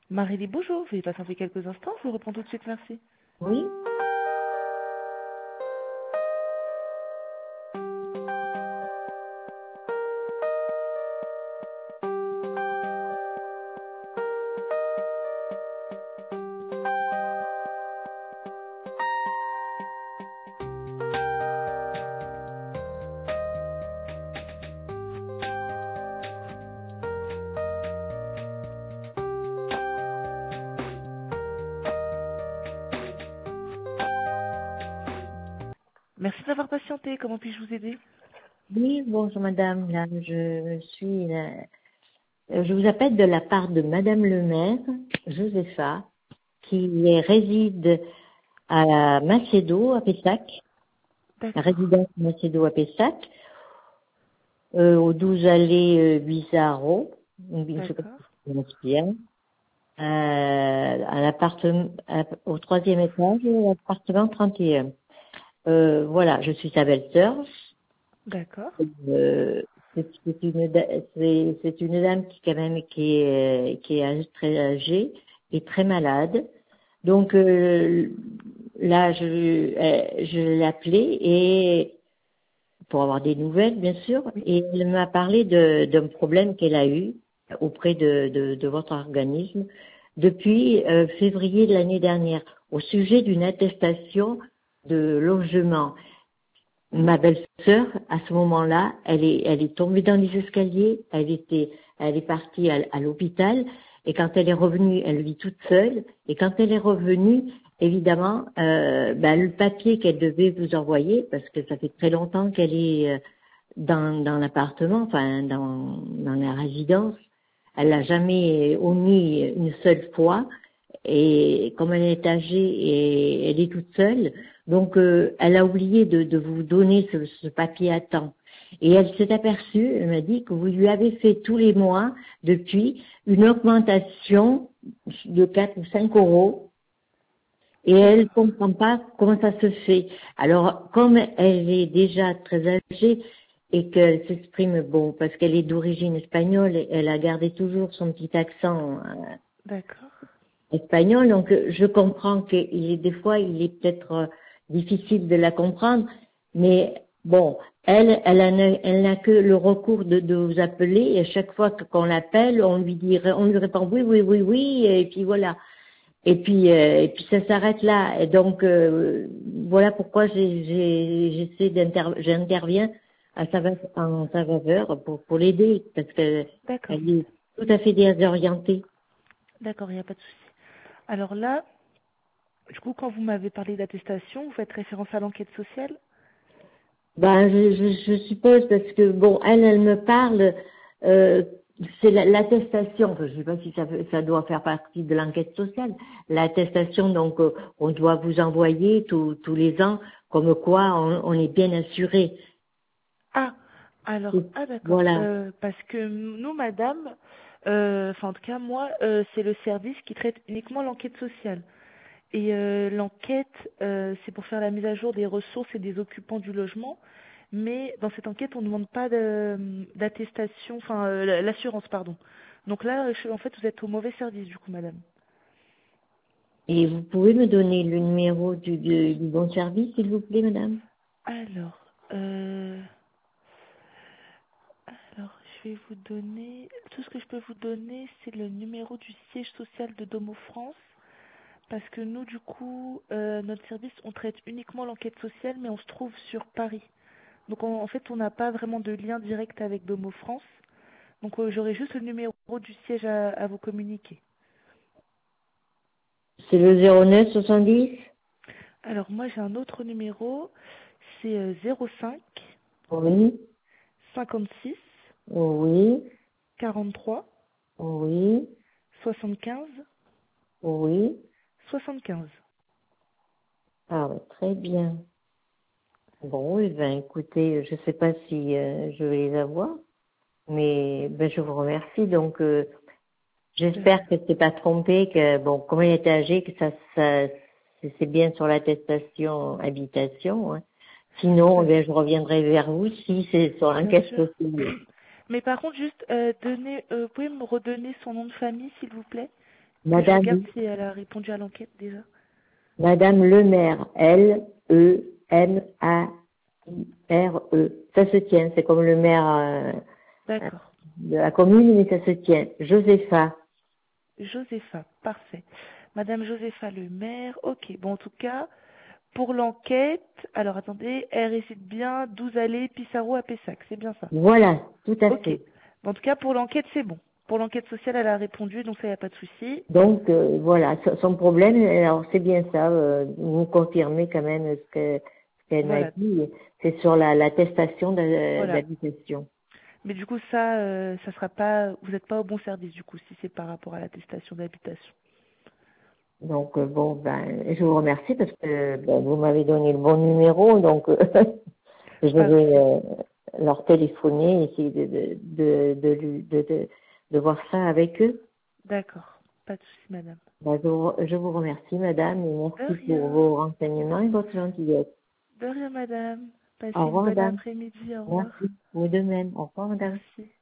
Marie-Lie, bonjour. Veuillez patienter quelques instants. Je vous réponds tout de suite, merci. Oui. Merci d'avoir patienté. Comment puis-je vous aider? Oui, bonjour madame. Là, je vous appelle de la part de madame le maire, Josepha, qui réside à Macédo, à Pessac, la D'accord. résidence Macédo à Pessac, au 12 allées Bizarro, je sais pas si D'accord. je prononce bien, à l'appartement, au troisième étage, l'appartement 31. Voilà, je suis sa belle-sœur. D'accord. Euh, c'est une dame qui quand même qui est très âgée et très malade. Donc là, je l'ai appelée et pour avoir des nouvelles, bien sûr, Oui. et elle m'a parlé d'un problème qu'elle a eu auprès de votre organisme depuis février de l'année dernière au sujet d'une attestation de logement. Ma belle-sœur, à ce moment-là, elle est tombée dans les escaliers, elle est partie à l'hôpital, et quand elle est revenue, elle vit toute seule, et quand elle est revenue, évidemment, le papier qu'elle devait vous envoyer, parce que ça fait très longtemps qu'elle est dans l'appartement, enfin dans la résidence, elle l'a jamais omis une seule fois, et comme elle est âgée et elle est toute seule, donc elle a oublié de vous donner ce papier à temps. Et elle s'est aperçue, elle m'a dit que vous lui avez fait tous les mois depuis une augmentation de 4 ou 5 euros et elle D'accord. comprend pas comment ça se fait. Alors comme elle est déjà très âgée et qu'elle s'exprime bon parce qu'elle est d'origine espagnole, elle a gardé toujours son petit accent D'accord. espagnol, donc je comprends des fois il est peut-être difficile de la comprendre, mais bon, elle n'a que le recours de vous appeler et à chaque fois qu'on l'appelle, on lui répond oui, oui, oui, oui, et puis voilà. Et puis ça s'arrête là. Et donc voilà pourquoi j'interviens en sa faveur pour l'aider parce qu'elle D'accord. est tout à fait désorientée. D'accord, il n'y a pas de souci. Alors là, du coup, quand vous m'avez parlé d'attestation, vous faites référence à l'enquête sociale? Ben, je suppose parce que bon, elle me parle, euh, c'est l'attestation. Enfin, je sais pas si ça doit faire partie de l'enquête sociale. L'attestation, donc, on doit vous envoyer tous les ans, comme quoi on est bien assuré. Ah, alors, ah d'accord. Voilà. Parce que nous, madame, enfin en tout cas moi, c'est le service qui traite uniquement l'enquête sociale. Et l'enquête, c'est pour faire la mise à jour des ressources et des occupants du logement. Mais dans cette enquête, on ne demande pas d'attestation, enfin l'assurance, pardon. Donc là, en fait, vous êtes au mauvais service, du coup, madame. Et vous pouvez me donner le numéro du bon service, s'il vous plaît, madame? Alors, euh, alors, je vais vous donner, tout ce que je peux vous donner, c'est le numéro du siège social de Domo France. Parce que nous, du coup, notre service, on traite uniquement l'enquête sociale, mais on se trouve sur Paris. Donc en fait, on n'a pas vraiment de lien direct avec Domo France. Donc j'aurai juste le numéro du siège à vous communiquer. C'est le 09 70. Alors moi, j'ai un autre numéro, c'est 05 Oui, 56 oui, 43 oui, 75 oui. 75. Ah, ouais, très bien. Bon, eh ben, écoutez, je sais pas si je vais les avoir, mais ben, je vous remercie. Donc, j'espère que c'est pas trompé, que bon, comme il était âgé, que c'est bien sur l'attestation habitation. Hein. Sinon, eh bien, je reviendrai vers vous si c'est sur Bien l'enquête sûr. sociale. Mais par contre, juste, vous pouvez me redonner son nom de famille, s'il vous plaît? Que je Madame, regarde si elle a répondu à l'enquête déjà. Madame Lemaire, L-E-M-A-I-R-E. Ça se tient, c'est comme le maire D'accord. de la commune, mais ça se tient. Josépha. Josépha, parfait. Madame Josépha Le Maire, ok. Bon, en tout cas, pour l'enquête, alors attendez, elle réside bien 12 allées Pissarro à Pessac, c'est bien ça. Voilà, tout à Ok. fait. En tout cas, pour l'enquête, c'est bon. Pour l'enquête sociale, elle a répondu, donc ça, il n'y a pas de souci. Donc voilà, son problème, alors c'est bien ça, vous confirmez quand même ce qu'elle m'a Voilà, dit, c'est sur l'attestation voilà. d'habitation. Mais du coup, ça sera pas, vous n'êtes pas au bon service, du coup, si c'est par rapport à l'attestation d'habitation. Donc bon, ben je vous remercie parce que ben, vous m'avez donné le bon numéro, donc je vais Parfait. leur téléphoner, essayer de voir ça avec eux. D'accord. Pas de souci, madame. Ben, je vous remercie, madame, et De merci pour rien. vos renseignements et votre gentillesse. De rien, madame. Passez Au une revoir, bonne madame. après-midi. Au revoir. Merci. Vous de même. Au revoir, madame. Merci.